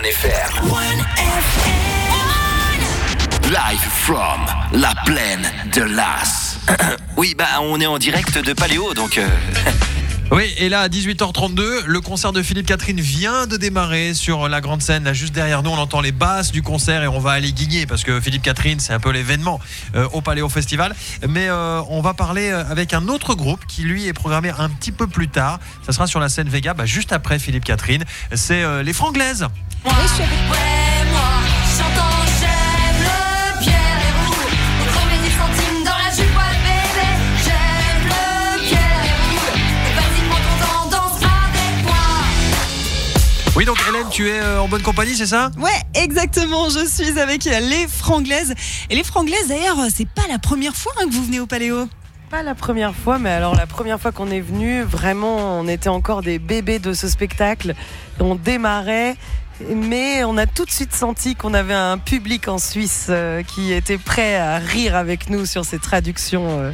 1FR. Live from la plaine de Las. Oui, on est en direct de Paléo, donc... Oui, et là à 18h32, le concert de Philippe Catherine vient de démarrer sur la grande scène. Là, juste derrière nous, on entend les basses du concert et on va aller guigner parce que Philippe Catherine, c'est un peu l'événement au Paléo Festival. Mais on va parler avec un autre groupe qui lui est programmé un petit peu plus tard. Ça sera sur la scène Vega, juste après Philippe Catherine. C'est les Franglaises. Moi, je suis avec... moi, j'entends, j'aime le Pierre et Roux. Au 30 centimes dans la jupe, bébé. J'aime le Pierre et Roux. Et vas-y, prends ton temps, danse avec moi. Oui, donc Hélène, tu es en bonne compagnie, c'est ça ? Ouais, exactement, je suis avec les Franglaises. Et les Franglaises, d'ailleurs, c'est pas la première fois que vous venez au Paléo. Pas la première fois, mais alors la première fois qu'on est venu, vraiment, on était encore des bébés de ce spectacle. On démarrait, mais on a tout de suite senti qu'on avait un public en Suisse qui était prêt à rire avec nous sur ces traductions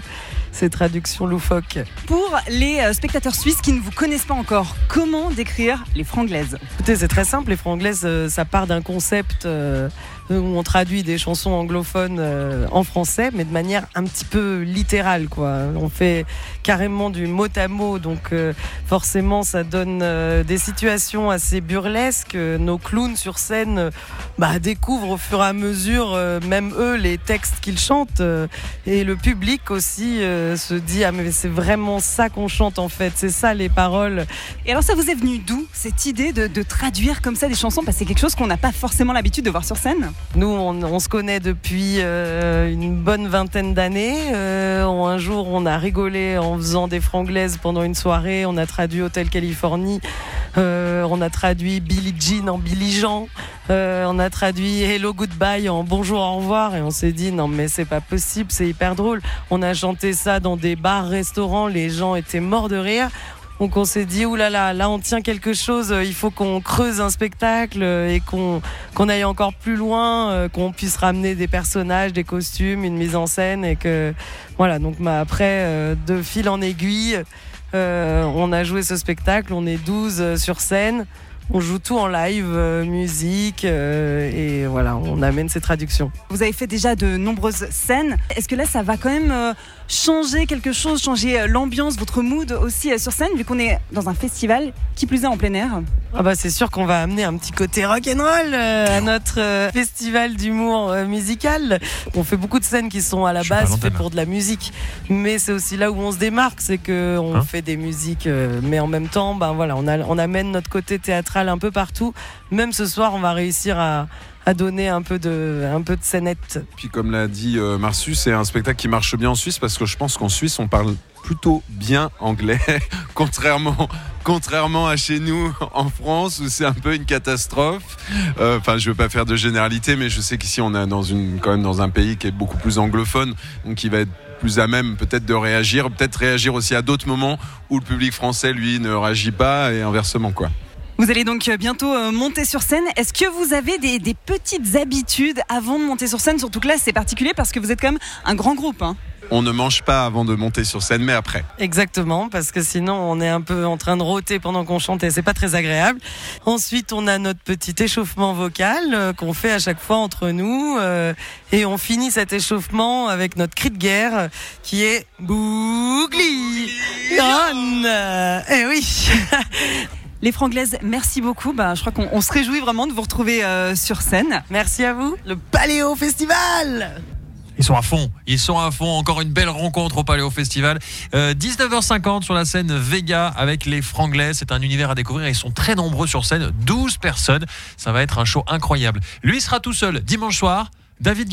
loufoques. Pour les spectateurs suisses qui ne vous connaissent pas encore, comment décrire les Franglaises ? Écoutez, c'est très simple, les Franglaises, ça part d'un concept où on traduit des chansons anglophones en français, mais de manière un petit peu littérale, quoi. On fait carrément du mot à mot, donc forcément ça donne des situations assez burlesques. Nos clowns sur scène découvrent au fur et à mesure, même eux, les textes qu'ils chantent, et le public aussi se dit mais c'est vraiment ça qu'on chante en fait, c'est ça les paroles. Et alors ça vous est venu d'où cette idée de traduire comme ça des chansons ? Parce que c'est quelque chose qu'on n'a pas forcément l'habitude de voir sur scène. Nous, on se connaît depuis une bonne vingtaine d'années. Un jour, on a rigolé en faisant des franglaises pendant une soirée. On a traduit Hotel Californie. On a traduit Billie Jean en Billy Jean. On a traduit Hello Goodbye en Bonjour au revoir. Et on s'est dit, non mais c'est pas possible, c'est hyper drôle. On a chanté ça dans des bars, restaurants. Les gens étaient morts de rire. Donc on s'est dit, oulala, là on tient quelque chose, il faut qu'on creuse un spectacle et qu'on aille encore plus loin, qu'on puisse ramener des personnages, des costumes, une mise en scène et que voilà. Donc après, de fil en aiguille, on a joué ce spectacle, on est 12 sur scène. On joue tout en live, musique, et voilà, on amène ces traductions. Vous avez fait déjà de nombreuses scènes. Est-ce que là, ça va quand même changer quelque chose, changer l'ambiance, votre mood aussi sur scène, vu qu'on est dans un festival, qui plus est en plein air ? C'est sûr qu'on va amener un petit côté rock'n'roll à notre festival d'humour musical. On fait beaucoup de scènes qui sont à la base faites pour de la musique, mais c'est aussi là où on se démarque, c'est qu'on fait des musiques, mais en même temps, on amène notre côté théâtral un peu partout. Même ce soir, on va réussir à donner un peu de scénette. Puis comme l'a dit Marsu, c'est un spectacle qui marche bien en Suisse parce que je pense qu'en Suisse, on parle plutôt bien anglais, contrairement à chez nous en France où c'est un peu une catastrophe. Je veux pas faire de généralité, mais je sais qu'ici on est quand même dans un pays qui est beaucoup plus anglophone, donc qui va être plus à même peut-être de réagir, peut-être réagir aussi à d'autres moments où le public français lui ne réagit pas et inversement quoi. Vous allez donc bientôt monter sur scène. Est-ce que vous avez des petites habitudes avant de monter sur scène ? Surtout que là, c'est particulier parce que vous êtes quand même un grand groupe. On ne mange pas avant de monter sur scène, mais après. Exactement, parce que sinon, on est un peu en train de rôter pendant qu'on chante et c'est pas très agréable. Ensuite, on a notre petit échauffement vocal qu'on fait à chaque fois entre nous. Et on finit cet échauffement avec notre cri de guerre qui est Bougli On. Eh oui. Les Franglaises, merci beaucoup. Je crois qu'on se réjouit vraiment de vous retrouver sur scène. Merci à vous. Le Paléo Festival. Ils sont à fond. Encore une belle rencontre au Paléo Festival. 19h50 sur la scène Vega avec les Franglaises. C'est un univers à découvrir. Ils sont très nombreux sur scène. 12 personnes. Ça va être un show incroyable. Lui sera tout seul dimanche soir. David